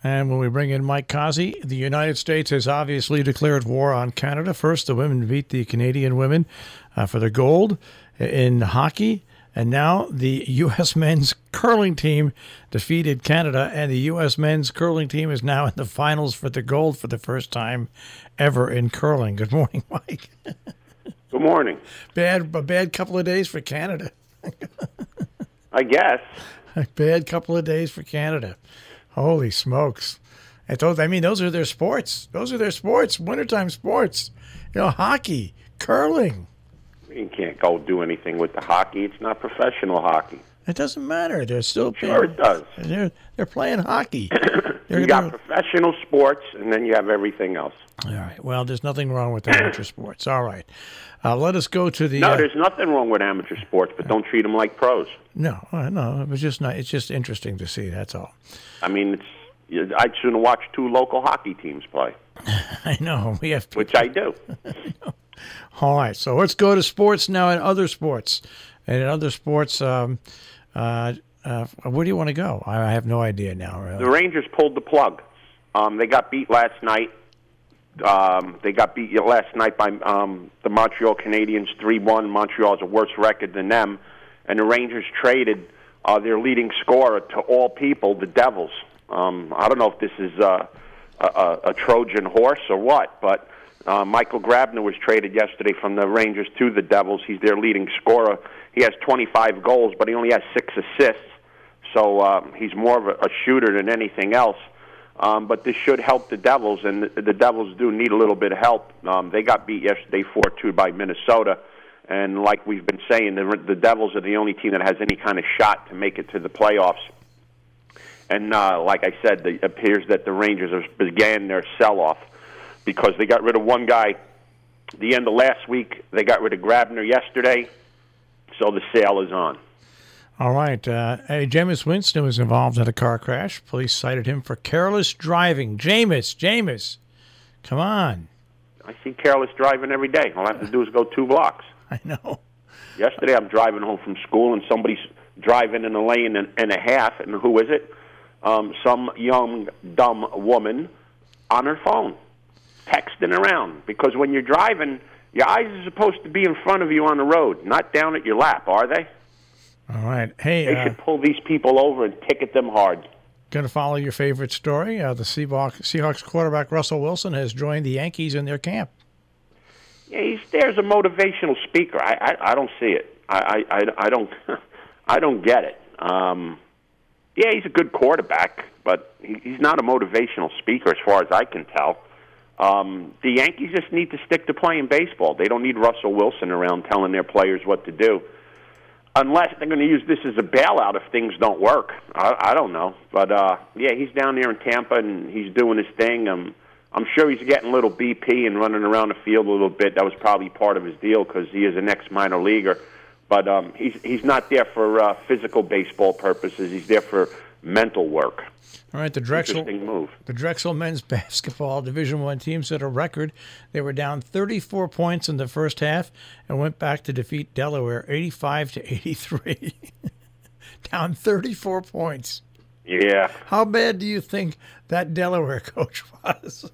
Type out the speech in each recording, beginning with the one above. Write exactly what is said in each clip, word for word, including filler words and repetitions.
And when we bring in Mike Kazi, the United States has obviously declared war on Canada. First, the women beat the Canadian women uh, for the gold in hockey. And now the U S men's curling team defeated Canada, and the U S men's curling team is now in the finals for the gold for the first time ever in curling. Good morning, Mike. Good morning. Bad, a bad couple of days for Canada. I guess. A bad couple of days for Canada. Holy smokes. I told, I mean, those are their sports. Those are their sports, wintertime sports. You know, hockey, curling. You can't go do anything with the hockey. It's not professional hockey. It doesn't matter. They're still playing. Sure it does. They're, they're playing hockey. They're, you got professional sports, and then you have everything else. All right. Well, there's nothing wrong with amateur sports. All right. Uh, let us go to the... No, uh, there's nothing wrong with amateur sports, but don't treat them like pros. No, uh, no. It was just not. It's just interesting to see. That's all. I mean, it's... I'd sooner watch two local hockey teams play. I know. We have... Which I do. I know. All right, so let's go to sports now and other sports. And in other sports, um, uh, uh, where do you want to go? I have no idea now. Really. The Rangers pulled the plug. Um, they got beat last night. Um, they got beat last night by um, the Montreal Canadiens three one. Montreal has a worse record than them. And the Rangers traded uh, their leading scorer to all people, the Devils. Um, I don't know if this is uh, a, a Trojan horse or what, but... Uh, Michael Grabner was traded yesterday from the Rangers to the Devils. He's their leading scorer. He has twenty-five goals, but he only has six assists. So uh, he's more of a, a shooter than anything else. Um, but this should help the Devils, and the, the Devils do need a little bit of help. Um, they got beat yesterday four two by Minnesota. And like we've been saying, the, the Devils are the only team that has any kind of shot to make it to the playoffs. And uh, like I said, it appears that the Rangers have began their sell-off, because they got rid of one guy the end of last week. They got rid of Grabner yesterday, so the sale is on. All right. Uh, hey, Jameis Winston was involved in a car crash. Police cited him for careless driving. Jameis, Jameis, come on. I see careless driving every day. All I have to do is go two blocks. I know. Yesterday I'm driving home from school, and somebody's driving in a lane and, and a half, and who is it? Um, some young, dumb woman on her phone, texting around, because when you're driving, your eyes are supposed to be in front of you on the road, not down at your lap, are they? All right. Hey, they uh, should pull these people over and ticket them hard. Going to follow your favorite story. Uh, the Seahawks, Seahawks quarterback Russell Wilson has joined the Yankees in their camp. Yeah, he's there's a motivational speaker. I I, I don't see it. I I, I don't I don't get it. Um, yeah, he's a good quarterback, but he, he's not a motivational speaker as far as I can tell. Um, the Yankees just need to stick to playing baseball. They don't need Russell Wilson around telling their players what to do, unless they're going to use this as a bailout if things don't work. I, I don't know. But, uh, yeah, he's down there in Tampa, and he's doing his thing. Um, I'm sure he's getting a little B P and running around the field a little bit. That was probably part of his deal because he is an ex-minor leaguer. But um, he's, he's not there for uh, physical baseball purposes. He's there for mental work. All right, the Drexel Interesting move. The Drexel men's basketball Division One team set a record. They were down thirty-four points in the first half and went back to defeat Delaware eighty-five to eighty-three. Down thirty-four points. Yeah. How bad do you think that Delaware coach was?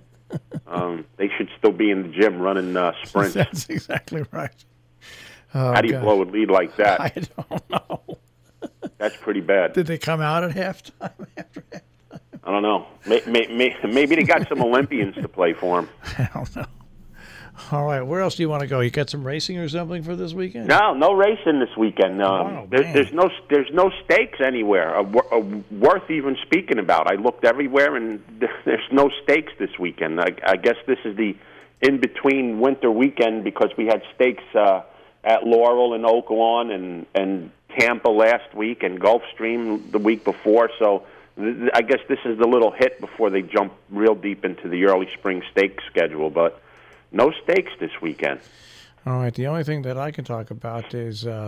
um, they should still be in the gym running uh, sprints. That's exactly right. Oh, How do you God. blow a lead like that? I don't know. That's pretty bad. Did they come out at halftime? After halftime? I don't know. May, may, may, maybe they got some Olympians to play for them. I don't know. All right, where else do you want to go? You got some racing or something for this weekend? No, no racing this weekend. Um, Oh, there, man. there's no there's no stakes anywhere uh, wor- uh, worth even speaking about. I looked everywhere, and there's no stakes this weekend. I, I guess this is the in-between winter weekend because we had stakes uh, at Laurel and Oak Lawn and, and Tampa last week and Gulfstream the week before. So th- I guess this is the little hit before they jump real deep into the early spring stake schedule. But no stakes this weekend. All right, the only thing that I can talk about is uh,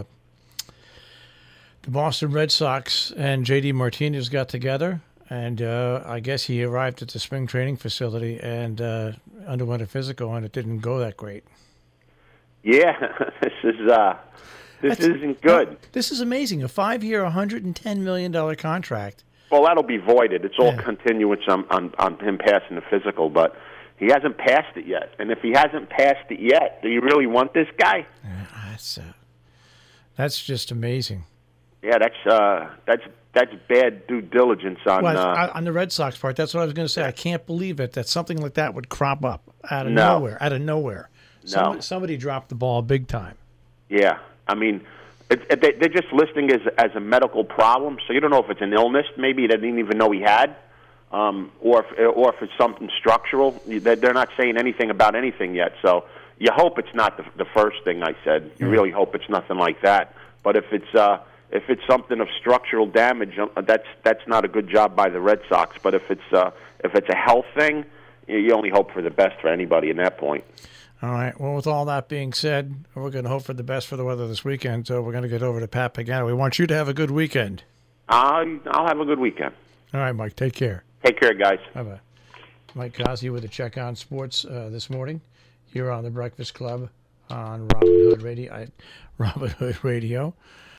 the Boston Red Sox and J D Martinez got together, and uh, I guess he arrived at the spring training facility and uh, underwent a physical, and it didn't go that great. Yeah, this is uh, this That's- isn't good. No, this is amazing. A five-year, one hundred ten million dollars contract Well, that'll be voided. It's all Yeah. continuance on, on, on him passing the physical, but he hasn't passed it yet. And if he hasn't passed it yet, do you really want this guy? Yeah, that's, uh, that's just amazing. Yeah, that's uh, that's that's bad due diligence on. Well, uh, I- on the Red Sox part, that's what I was going to say. I can't believe it that something like that would crop up out of No. nowhere. Out of nowhere, No. Some, somebody dropped the ball big time. Yeah, I mean, it, it, they- they're just listing as as a medical problem, so you don't know if it's an illness. Maybe they didn't even know he had, um, or if or if it's something structural. They're they're not saying anything about anything yet. So you hope it's not the, the first thing I said. You Mm. really hope it's nothing like that. But if it's uh, if it's something of structural damage, uh, that's that's not a good job by the Red Sox. But if it's uh, if it's a health thing, you you only hope for the best for anybody in that point. All right. Well, with all that being said, we're going to hope for the best for the weather this weekend. So we're going to get over to Pat Pagano. We want you to have a good weekend. I'll, I'll have a good weekend. All right, Mike. Take care. Take care, guys. Bye bye. Mike Cosby with a check on sports uh, this morning here on the Breakfast Club on Robin Hood Radio. I, Robin Hood Radio.